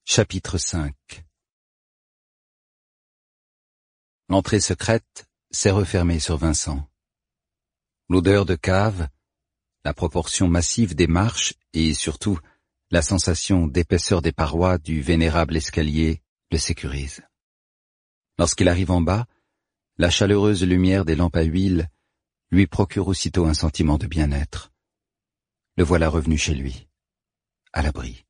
Chapitre 5. L'entrée secrète s'est refermée sur Vincent. L'odeur de cave, la proportion massive des marches et surtout la sensation d'épaisseur des parois du vénérable escalier le sécurisent. Lorsqu'il arrive en bas, la chaleureuse lumière des lampes à huile lui procure aussitôt un sentiment de bien-être. Le voilà revenu chez lui, à l'abri.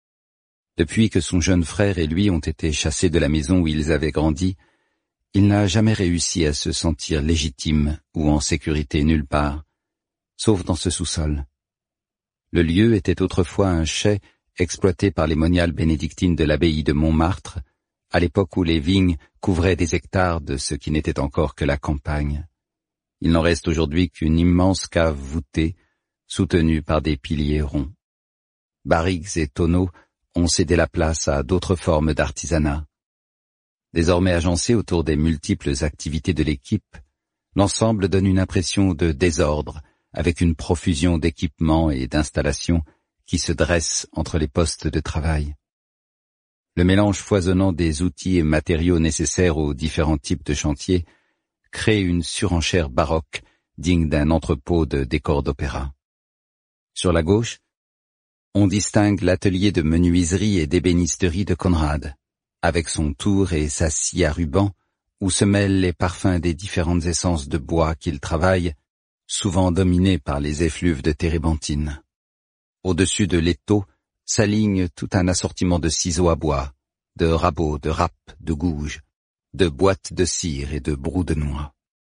Depuis que son jeune frère et lui ont été chassés de la maison où ils avaient grandi, il n'a jamais réussi à se sentir légitime ou en sécurité nulle part, sauf dans ce sous-sol. Le lieu était autrefois un chai exploité par les moniales bénédictines de l'abbaye de Montmartre, à l'époque où les vignes couvraient des hectares de ce qui n'était encore que la campagne. Il n'en reste aujourd'hui qu'une immense cave voûtée, soutenue par des piliers ronds. Barriques et tonneaux ont cédé la place à d'autres formes d'artisanat. Désormais agencé autour des multiples activités de l'équipe, l'ensemble donne une impression de désordre, avec une profusion d'équipements et d'installations qui se dressent entre les postes de travail. Le mélange foisonnant des outils et matériaux nécessaires aux différents types de chantiers crée une surenchère baroque digne d'un entrepôt de décors d'opéra. Sur la gauche, on distingue l'atelier de menuiserie et d'ébénisterie de Conrad, avec son tour et sa scie à ruban, où se mêlent les parfums des différentes essences de bois qu'il travaille, souvent dominés par les effluves de térébenthine. Au-dessus de l'étau s'aligne tout un assortiment de ciseaux à bois, de rabots, de râpes, de gouges, de boîtes de cire et de brous de noix.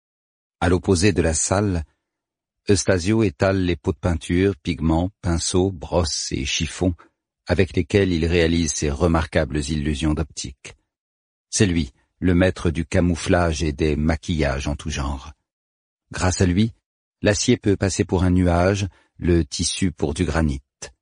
À l'opposé de la salle, Eustasio étale les pots de peinture, pigments, pinceaux, brosses et chiffons avec lesquels il réalise ses remarquables illusions d'optique. C'est lui, le maître du camouflage et des maquillages en tout genre. Grâce à lui, l'acier peut passer pour un nuage, le tissu pour du granit.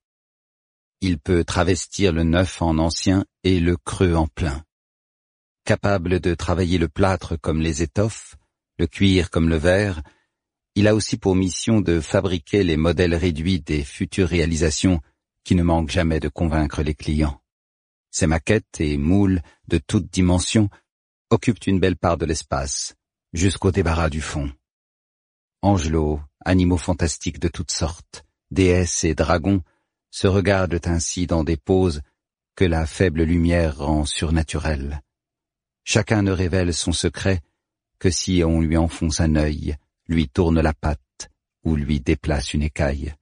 Il peut travestir le neuf en ancien et le creux en plein. Capable de travailler le plâtre comme les étoffes, le cuir comme le verre, il a aussi pour mission de fabriquer les modèles réduits des futures réalisations qui ne manquent jamais de convaincre les clients. Ces maquettes et moules de toutes dimensions occupent une belle part de l'espace, jusqu'au débarras du fond. Angelots, animaux fantastiques de toutes sortes, déesses et dragons se regardent ainsi dans des poses que la faible lumière rend surnaturelles. Chacun ne révèle son secret que si on lui enfonce un œil, lui tourne la patte ou lui déplace une écaille.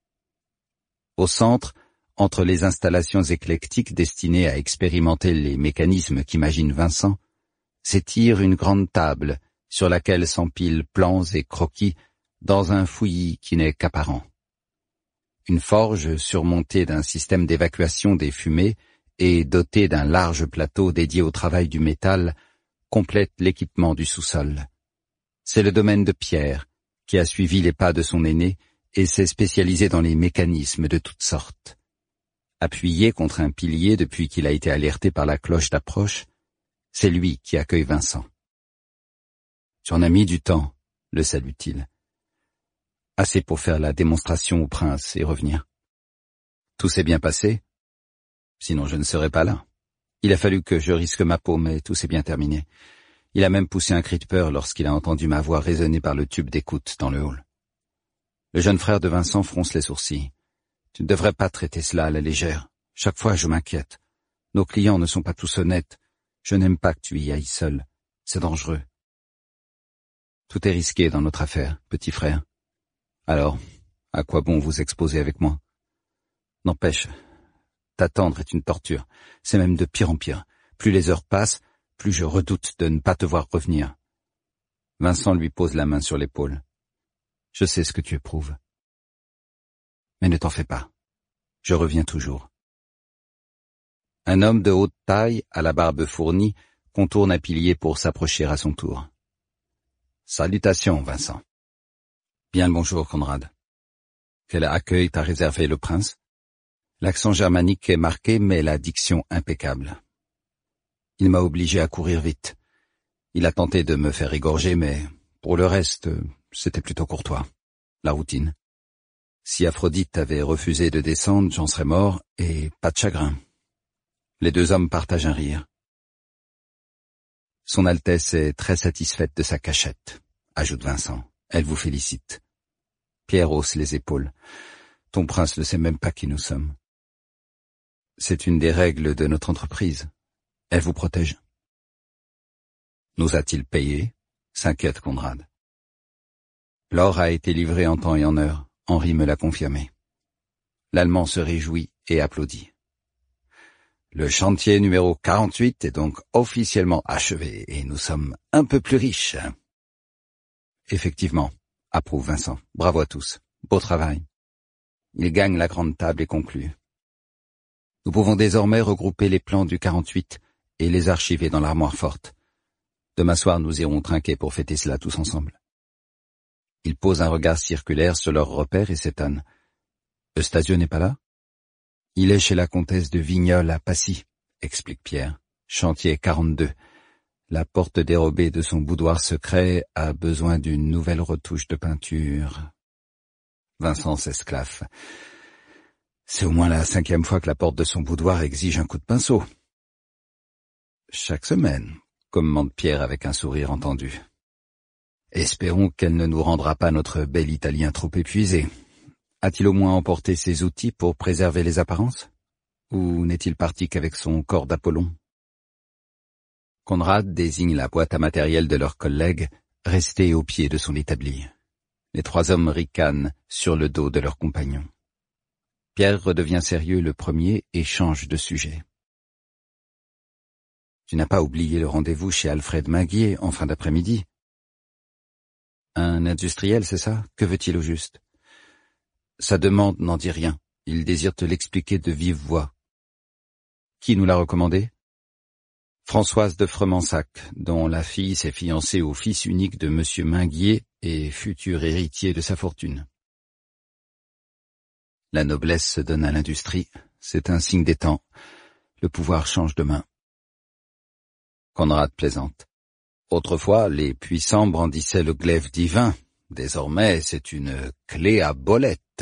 Au centre, entre les installations éclectiques destinées à expérimenter les mécanismes qu'imagine Vincent, s'étire une grande table sur laquelle s'empilent plans et croquis dans un fouillis qui n'est qu'apparent. Une forge surmontée d'un système d'évacuation des fumées et dotée d'un large plateau dédié au travail du métal complète l'équipement du sous-sol. C'est le domaine de Pierre, qui a suivi les pas de son aîné et s'est spécialisé dans les mécanismes de toutes sortes. Appuyé contre un pilier depuis qu'il a été alerté par la cloche d'approche, c'est lui qui accueille Vincent. « Tu en as mis du temps », le salue-t-il. « Assez pour faire la démonstration au prince et revenir. Tout s'est bien passé, sinon je ne serais pas là. Il a fallu que je risque ma peau, mais tout s'est bien terminé. Il a même poussé un cri de peur lorsqu'il a entendu ma voix résonner par le tube d'écoute dans le hall. » Le jeune frère de Vincent fronce les sourcils. « Tu ne devrais pas traiter cela à la légère. Chaque fois, je m'inquiète. Nos clients ne sont pas tous honnêtes. Je n'aime pas que tu y ailles seul. C'est dangereux. » « Tout est risqué dans notre affaire, petit frère. Alors, à quoi bon vous exposer avec moi? N'empêche, t'attendre est une torture. C'est même de pire en pire. Plus les heures passent, plus je redoute de ne pas te voir revenir. » Vincent lui pose la main sur l'épaule. « Je sais ce que tu éprouves. Mais ne t'en fais pas. Je reviens toujours. » Un homme de haute taille, à la barbe fournie, contourne un pilier pour s'approcher à son tour. « Salutations, Vincent. »« Bien le bonjour, Conrad. Quel accueil t'a réservé le prince? » L'accent germanique est marqué, mais la diction impeccable. Il m'a obligé à courir vite. Il a tenté de me faire égorger, mais pour le reste, c'était plutôt courtois. La routine. Si Aphrodite avait refusé de descendre, j'en serais mort, et pas de chagrin. Les deux hommes partagent un rire. Son Altesse est très satisfaite de sa cachette, ajoute Vincent. Elle vous félicite. Pierre hausse les épaules. Ton prince ne sait même pas qui nous sommes. C'est une des règles de notre entreprise. Elle vous protège. Nous a-t-il payé? S'inquiète Conrad. L'or a été livré en temps et en heure. Henri me l'a confirmé. L'Allemand se réjouit et applaudit. Le chantier numéro 48 est donc officiellement achevé et nous sommes un peu plus riches. Effectivement, approuve Vincent. Bravo à tous. Beau travail. Il gagne la grande table et conclut. Nous pouvons désormais regrouper les plans du 48 et les archiver dans l'armoire forte. Demain soir, nous irons trinquer pour fêter cela tous ensemble. Il pose un regard circulaire sur leurs repères et s'étonne. Eustasio n'est pas là? Il est chez la comtesse de Vignoles à Passy, explique Pierre. Chantier 42. La porte dérobée de son boudoir secret a besoin d'une nouvelle retouche de peinture. Vincent s'esclaffe. C'est au moins la 5e fois que la porte de son boudoir exige un coup de pinceau. Chaque semaine, commente Pierre avec un sourire entendu. Espérons qu'elle ne nous rendra pas notre bel Italien trop épuisé. A-t-il au moins emporté ses outils pour préserver les apparences? Ou n'est-il parti qu'avec son corps d'Apollon? Conrad désigne la boîte à matériel de leur collègue, restée au pied de son établi. Les trois hommes ricanent sur le dos de leur compagnon. Pierre redevient sérieux le premier et change de sujet. Tu n'as pas oublié le rendez-vous chez Alfred Minguier en fin d'après-midi? Un industriel, c'est ça? Que veut-il au juste? Sa demande n'en dit rien. Il désire te l'expliquer de vive voix. Qui nous l'a recommandé? Françoise de Fremansac, dont la fille s'est fiancée au fils unique de monsieur Minguier et futur héritier de sa fortune. La noblesse se donne à l'industrie. C'est un signe des temps. Le pouvoir change de main. Conrad plaisante. Autrefois, les puissants brandissaient le glaive divin. Désormais, c'est une clé à bolette.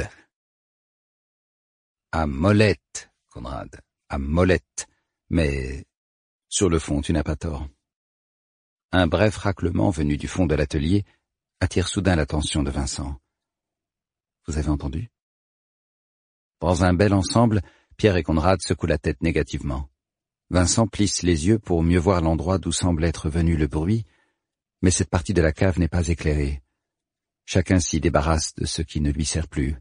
À molette, Conrad, à molette. Mais, sur le fond, tu n'as pas tort. Un bref raclement venu du fond de l'atelier attire soudain l'attention de Vincent. Vous avez entendu? Dans un bel ensemble, Pierre et Conrad secouent la tête négativement. Vincent plisse les yeux pour mieux voir l'endroit d'où semble être venu le bruit, mais cette partie de la cave n'est pas éclairée. Chacun s'y débarrasse de ce qui ne lui sert plus.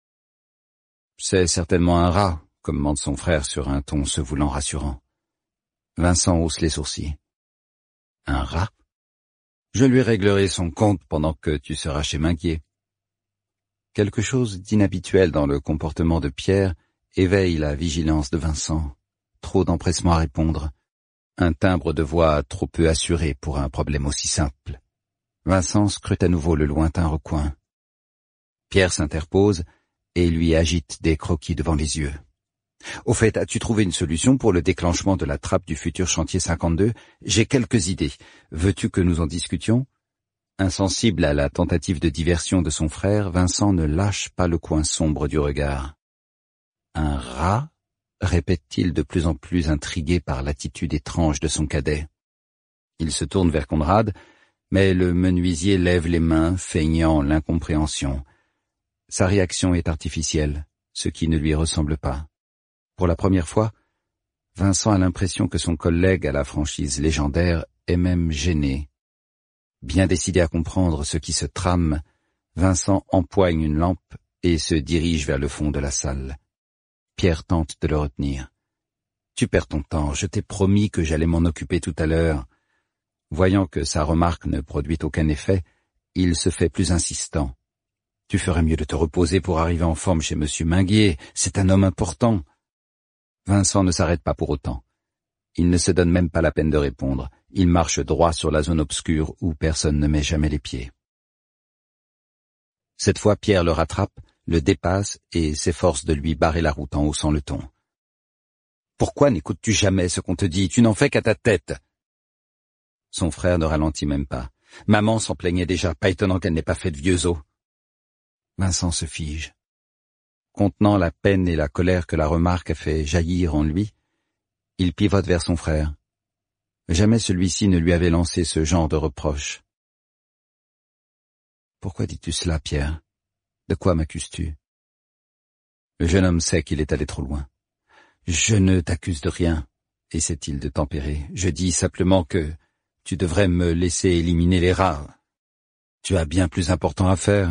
C'est certainement un rat, commente son frère sur un ton se voulant rassurant. Vincent hausse les sourcils. Un rat? Je lui réglerai son compte pendant que tu seras chez Minguier. Quelque chose d'inhabituel dans le comportement de Pierre éveille la vigilance de Vincent. Trop d'empressement à répondre. Un timbre de voix trop peu assuré pour un problème aussi simple. Vincent scrute à nouveau le lointain recoin. Pierre s'interpose et lui agite des croquis devant les yeux. Au fait, as-tu trouvé une solution pour le déclenchement de la trappe du futur chantier 52? J'ai quelques idées. Veux-tu que nous en discutions? Insensible à la tentative de diversion de son frère, Vincent ne lâche pas le coin sombre du regard. Un rat? Répète-t-il de plus en plus intrigué par l'attitude étrange de son cadet. Il se tourne vers Conrad, mais le menuisier lève les mains, feignant l'incompréhension. Sa réaction est artificielle, ce qui ne lui ressemble pas. Pour la première fois, Vincent a l'impression que son collègue à la franchise légendaire est même gêné. Bien décidé à comprendre ce qui se trame, Vincent empoigne une lampe et se dirige vers le fond de la salle. Pierre tente de le retenir. « Tu perds ton temps, je t'ai promis que j'allais m'en occuper tout à l'heure. » Voyant que sa remarque ne produit aucun effet, il se fait plus insistant. « Tu ferais mieux de te reposer pour arriver en forme chez monsieur Minguier, c'est un homme important. » Vincent ne s'arrête pas pour autant. Il ne se donne même pas la peine de répondre. Il marche droit sur la zone obscure où personne ne met jamais les pieds. Cette fois, Pierre le rattrape, le dépasse et s'efforce de lui barrer la route en haussant le ton. « Pourquoi n'écoutes-tu jamais ce qu'on te dit? Tu n'en fais qu'à ta tête. » Son frère ne ralentit même pas. Maman s'en plaignait déjà, pas étonnant qu'elle n'ait pas fait de vieux os. Vincent se fige. Contenant la peine et la colère que la remarque a fait jaillir en lui, Il pivote vers son frère. Jamais celui-ci ne lui avait lancé ce genre de reproche. « Pourquoi dis-tu cela, Pierre? De quoi m'accuses-tu » Le jeune homme sait qu'il est allé trop loin. « Je ne t'accuse de rien, » essaie-t-il de tempérer. « Je dis simplement que tu devrais me laisser éliminer les rats. Tu as bien plus important à faire. »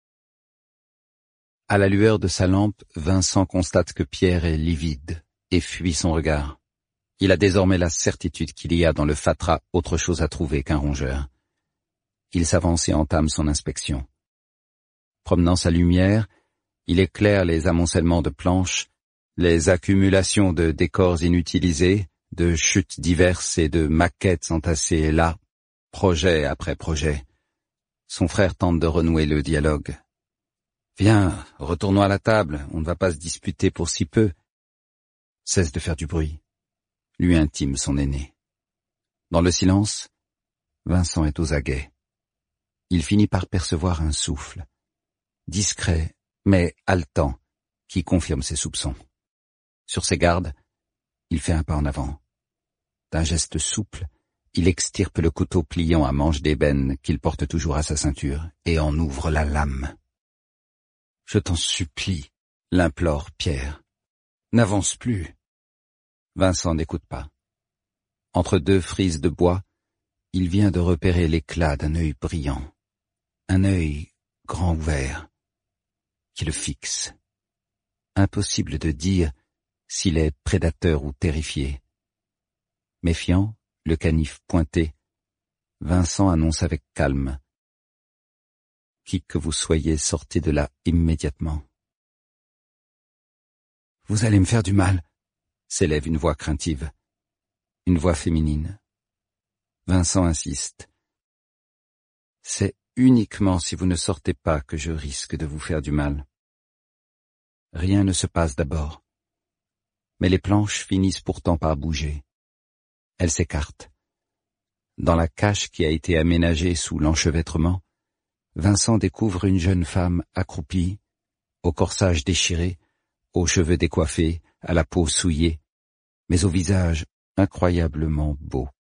À la lueur de sa lampe, Vincent constate que Pierre est livide et fuit son regard. Il a désormais la certitude qu'il y a dans le fatras autre chose à trouver qu'un rongeur. Il s'avance et entame son inspection. Promenant sa lumière, il éclaire les amoncellements de planches, les accumulations de décors inutilisés, de chutes diverses et de maquettes entassées là, projet après projet. Son frère tente de renouer le dialogue. « Viens, retournons à la table, on ne va pas se disputer pour si peu. » « Cesse de faire du bruit », lui intime son aîné. Dans le silence, Vincent est aux aguets. Il finit par percevoir un souffle, discret mais haletant, qui confirme ses soupçons. Sur ses gardes, il fait un pas en avant. D'un geste souple, il extirpe le couteau pliant à manche d'ébène qu'il porte toujours à sa ceinture et en ouvre la lame. « Je t'en supplie, » l'implore Pierre. « N'avance plus. » Vincent n'écoute pas. Entre deux frises de bois, il vient de repérer l'éclat d'un œil brillant, un œil grand ouvert, qui le fixe. Impossible de dire s'il est prédateur ou terrifié. Méfiant, le canif pointé, Vincent annonce avec calme. « Qui que vous soyez, sortez de là immédiatement. »« Vous allez me faire du mal » s'élève une voix craintive, une voix féminine. Vincent insiste. « C'est uniquement si vous ne sortez pas que je risque de vous faire du mal. » Rien ne se passe d'abord, mais les planches finissent pourtant par bouger. Elles s'écartent. Dans la cache qui a été aménagée sous l'enchevêtrement, Vincent découvre une jeune femme accroupie, au corsage déchiré, aux cheveux décoiffés, à la peau souillée, mais au visage incroyablement beau.